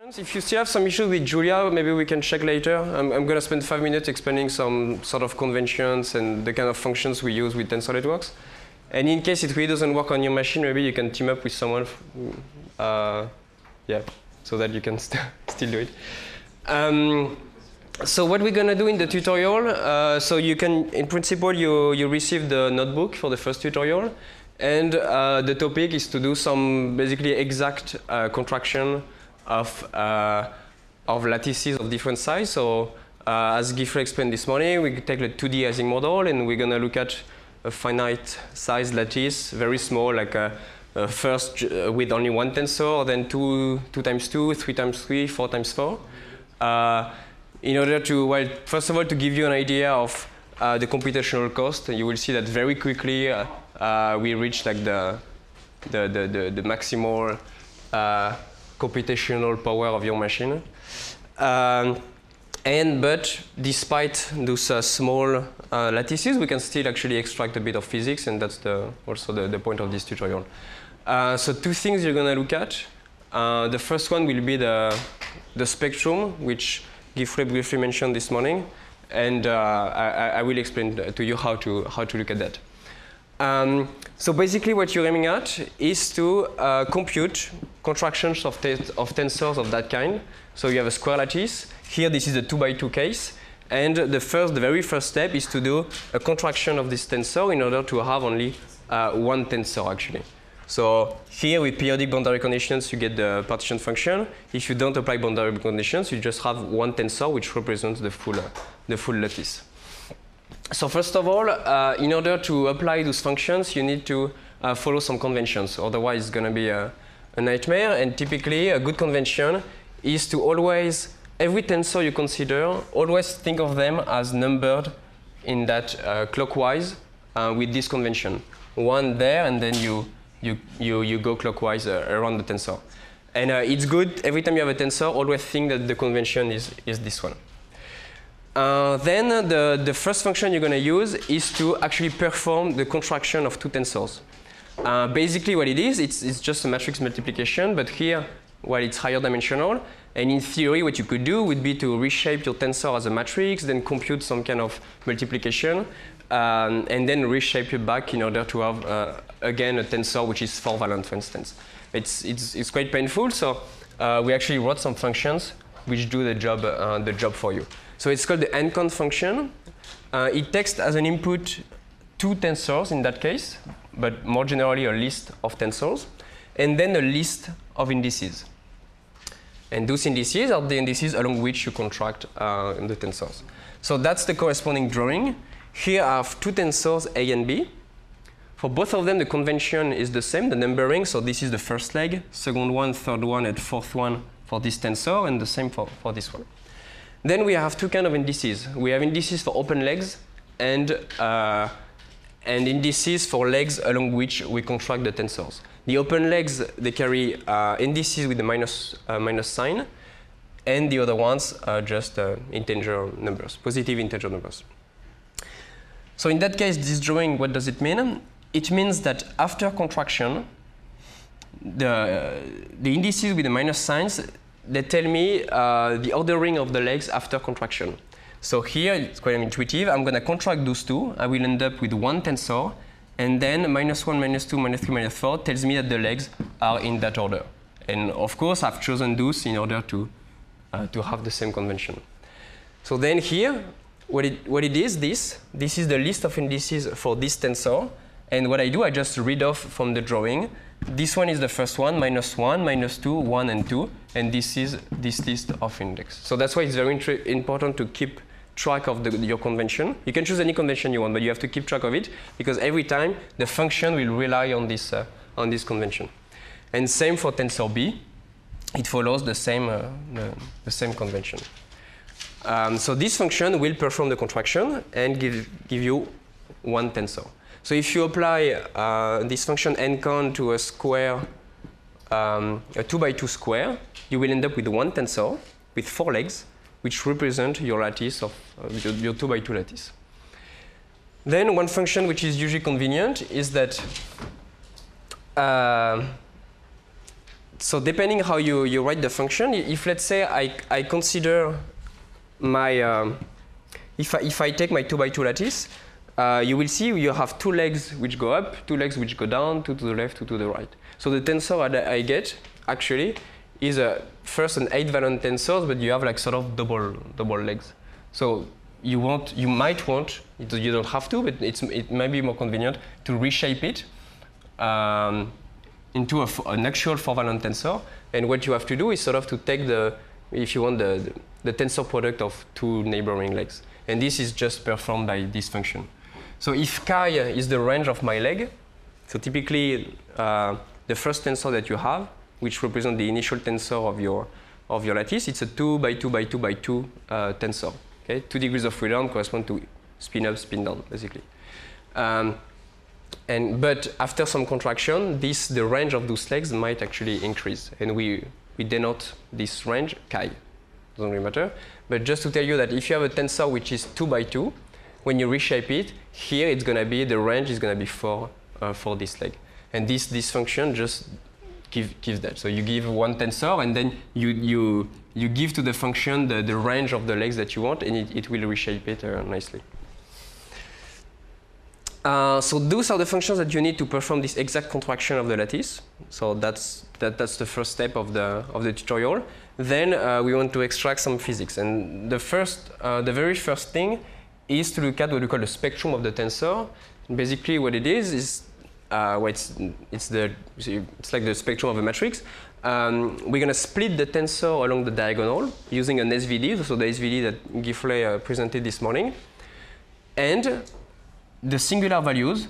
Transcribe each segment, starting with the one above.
If you still have some issues with Julia, maybe we can check later. I'm going to spend 5 minutes explaining some sort of conventions and the kind of functions we use with tensor networks. And in case it really doesn't work on your machine, maybe you can team up with someone, so that you can still do it. So what we're going to do in the tutorial, so you can, in principle, you receive the notebook for the first tutorial. And the topic is to do some basically exact contraction of lattices of different size. So as Geoffrey explained this morning, we take a 2D Ising model, and we're going to look at a finite size lattice, very small, like first with only one tensor, then 2 times 2, 3 times 3, 4 times 4. In order to, well, first of all, to give you an idea of the computational cost, you will see that very quickly we reach like the maximal computational power of your machine. But despite those small lattices, we can still actually extract a bit of physics, and that's also the point of this tutorial. So 2 things you're going to look at. The first one will be the spectrum, which Geoffrey briefly mentioned this morning, and I will explain to you how to look at that. So basically what you're aiming at is to compute contractions of tensors of that kind. So you have a square lattice. Here this is a 2x2 case. And the very first step is to do a contraction of this tensor in order to have only one tensor actually. So here with periodic boundary conditions you get the partition function. If you don't apply boundary conditions, you just have one tensor which represents the full lattice. So first of all, in order to apply those functions, you need to follow some conventions. Otherwise, it's going to be a nightmare. And typically, a good convention is to always, every tensor you consider, always think of them as numbered in that clockwise with this convention. One there, and then you go clockwise around the tensor. And it's good, every time you have a tensor, always think that the convention is this one. Then the first function you're going to use is to actually perform the contraction of 2 tensors. Basically what it is, it's just a matrix multiplication, but here, well, it's higher dimensional. And in theory, what you could do would be to reshape your tensor as a matrix, then compute some kind of multiplication, and then reshape it back in order to have, again, a tensor which is 4-valent, for instance. It's quite painful, so we actually wrote some functions which do the job for you. So it's called the ncont function. It takes as an input 2 tensors in that case, but more generally a list of tensors, and then a list of indices. And those indices are the indices along which you contract the tensors. So that's the corresponding drawing. Here I have 2 tensors A and B. For both of them, the convention is the same, the numbering. So this is the first leg, second one, third one, and fourth one for this tensor, and the same for this one. Then we have 2 kinds of indices. We have indices for open legs and indices for legs along which we contract the tensors. The open legs, they carry indices with the minus sign, and the other ones are just integer numbers, positive integer numbers. So in that case, this drawing, what does it mean? It means that after contraction, the indices with the minus signs, they tell me the ordering of the legs after contraction. So here, it's quite intuitive. I'm going to contract those 2. I will end up with 1 tensor. And then -1, -2, -3, -4 tells me that the legs are in that order. And of course, I've chosen those in order to have the same convention. So then here, what it is, this is the list of indices for this tensor. And what I do, I just read off from the drawing. This one is the first one, -1, -2, 1, and 2. And this is this list of index. So that's why it's very important to keep track of your convention. You can choose any convention you want, but you have to keep track of it, because every time the function will rely on this convention. And same for tensor B. It follows the same convention. So this function will perform the contraction and give you 1 tensor. So if you apply this function ncont to a square, a 2x2 square, you will end up with 1 tensor with 4 legs, which represent your lattice of your 2x2 lattice. Then one function which is usually convenient is that so depending how you write the function, if let's say I consider my, if I take my 2 by 2 lattice, you will see you have 2 legs which go up, 2 legs which go down, 2 to the left, 2 to the right. So the tensor that I get actually is first an 8-valent tensor, but you have like sort of double legs. So you might want, you don't have to, but it might be more convenient to reshape it into an actual 4-valent tensor. And what you have to do is sort of to take if you want the tensor product of 2 neighboring legs. And this is just performed by this function. So if chi is the range of my leg, so typically the first tensor that you have, which represents the initial tensor of your lattice, it's a 2 by 2 by 2 by 2 tensor. Okay? 2 degrees of freedom correspond to spin up, spin down, basically. But after some contraction, the range of those legs might actually increase. And we denote this range chi. Doesn't really matter. But just to tell you that if you have a tensor which is 2 by 2, when you reshape it, here it's going to be, the range is going to be 4 for this leg. And this function just gives that. So you give one tensor, and then you give to the function the range of the legs that you want, and it will reshape it nicely. So those are the functions that you need to perform this exact contraction of the lattice. So that's the first step of the tutorial. Then we want to extract some physics, and the very first thing is to look at what we call the spectrum of the tensor. Basically, what it is it's like the spectrum of a matrix. We're going to split the tensor along the diagonal using an SVD, so the SVD that Gifley presented this morning. And the singular values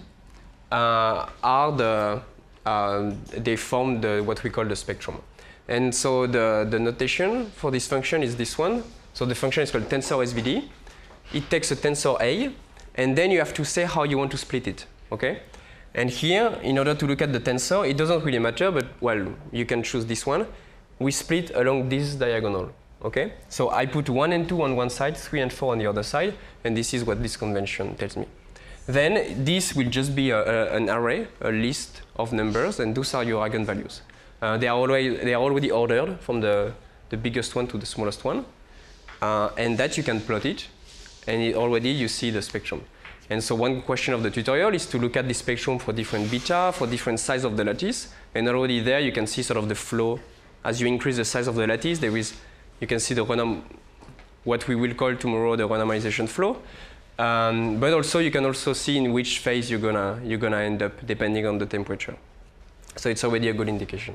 they form what we call the spectrum. And so the notation for this function is this one. So the function is called tensor SVD. It takes a tensor A, and then you have to say how you want to split it. Okay? And here, in order to look at the tensor, it doesn't really matter, but well, you can choose this one. We split along this diagonal. Okay? So I put 1 and 2 on one side, 3 and 4 on the other side, and this is what this convention tells me. Then this will just be an array, a list of numbers, and those are your eigenvalues. They are already ordered from the biggest one to the smallest one, and that you can plot it, and already you see the spectrum. And so one question of the tutorial is to look at the spectrum for different beta, for different size of the lattice, and already there you can see sort of the flow. As you increase the size of the lattice, you can see what we will call tomorrow the randomization flow. But also you can also see in which phase you're gonna end up depending on the temperature. So it's already a good indication.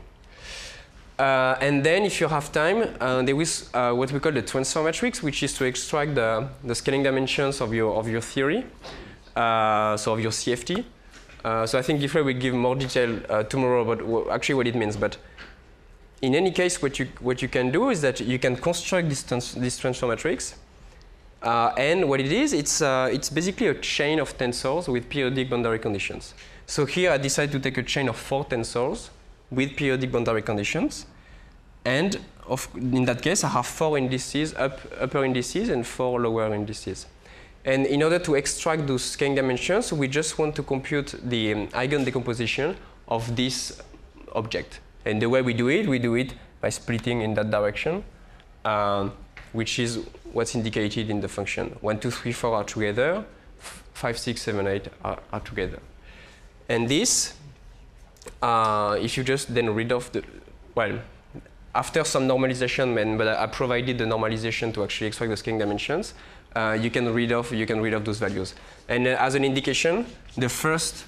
And then if you have time, there is what we call the transfer matrix, which is to extract the scaling dimensions of your theory, so of your CFT. So I think Gifley will give more detail tomorrow about actually what it means. But in any case, what you can do is that you can construct this transfer matrix. And what it is, it's basically a chain of tensors with periodic boundary conditions. So here I decided to take a chain of 4 tensors with periodic boundary conditions. And in that case, I have 4 indices, upper indices, and 4 lower indices. And in order to extract those scaling dimensions, we just want to compute the eigen decomposition of this object. And the way we do it by splitting in that direction, which is what's indicated in the function. 1, 2, 3, 4 are together, 5, 6, 7, 8 are together. And this, if you just then read off after some normalization, but I provided the normalization to actually extract the scaling dimensions, you can read off those values. And as an indication, the first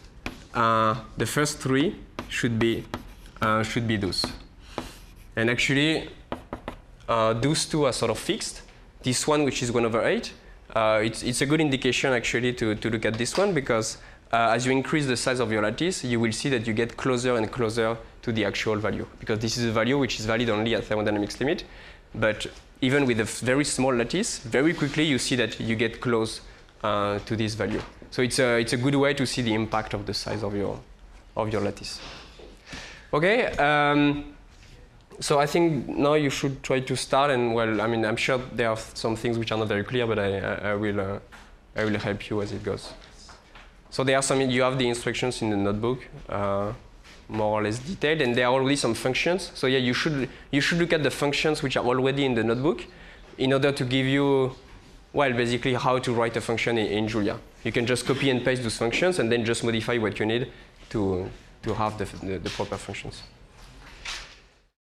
3 should be those. And actually, those 2 are sort of fixed. This one, which is 1/8, it's a good indication actually to look at this one, because as you increase the size of your lattice, you will see that you get closer and closer to the actual value, because this is a value which is valid only at thermodynamics limit. But even with a very small lattice, very quickly you see that you get close to this value. So it's a good way to see the impact of the size of your lattice. Okay. So I think now you should try to start, and well, I mean, I'm sure there are some things which are not very clear, but I will help you as it goes. So there are you have the instructions in the notebook. more or less detailed, and there are already some functions. So yeah, you should look at the functions which are already in the notebook in order to give you, well, basically how to write a function in Julia. You can just copy and paste those functions and then just modify what you need to have the proper functions.